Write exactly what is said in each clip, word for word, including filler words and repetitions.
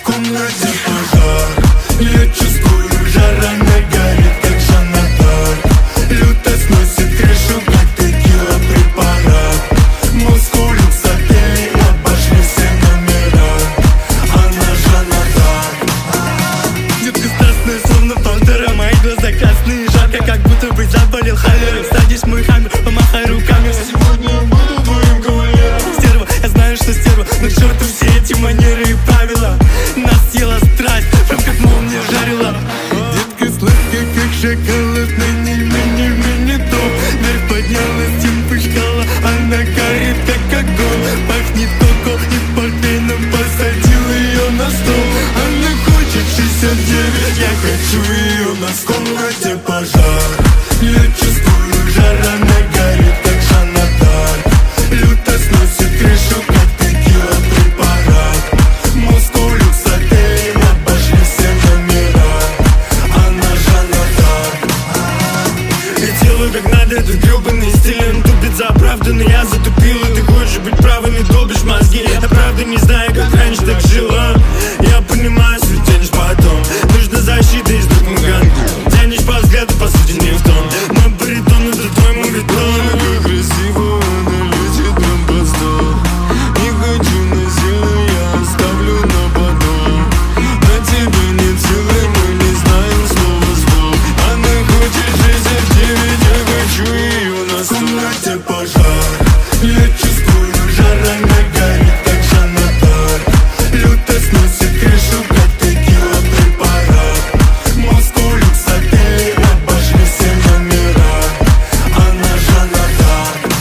комнате пожар. Я чувствую, жар, она горит, как Жанна Дарк. Люто сносит крышу, как текила препарат. Москву, люкс, отели, обошли все номера. Она Жанна Дарк. Детка страстная, словно пантера. Мои глаза красные, жарко, как будто бы заболел холерой. Садись, мой хаммер, помахай руками. Сегодня я буду твоим кавалером. Стерва, я знаю, что стерва, но к черту все эти манеры и правила. Нас съела страсть, прям как молния жарила. Детка сладкая, как шоколад, на ней мини-мини-топ. Вверх поднялась, тем пышкала, она горит, как огонь. Пахнет коко и портвейном, посадил ее на стол. Она хочет шестьдесят девять, я хочу ее на стол. В комнате пожар, я чувствую жар, она горит, как Жанна Дарк. Люто сносит крышу, как текила препарат. Москву, люкс, отели, обошли все номера. Она Жанна Дарк. Я делаю как надо, этот гребаный стиль. Он тупит за правду, но я затупил. И ты хочешь быть правым и долбишь мозги. Я правда не знаю, как раньше так жила. Я понимаю, что тянешь потом. Нужна защита из друг Муганги. Тянешь по взгляду, по сути не в тон. Мой баритон, это твой мувитон. Как красиво она летит прям под стол. Не хочу насильно, я оставлю на потом. На тебя нет силы, мы не знаем слова слов. Она хочет шестьдесят девять, я хочу ее на стол. В комнате пожар, я чувствую жар, она горит, как Жанна Дарк. Люто сносит крышу, как текила препарат. Москву, люкс, отели, обошли все номера. Она Жанна Дарк.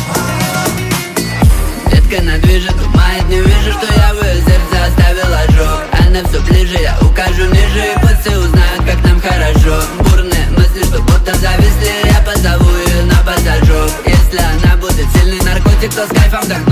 Детка она движет, думает, не вижу, что я в ее сердце оставил ожог. Она все ближе, я укажу ниже, и пусть все узнают, как нам хорошо. Бурные мысли, что будто зависли, я позову ее на пассажок. Если она будет сильный наркотик, то с кайфом вдохну.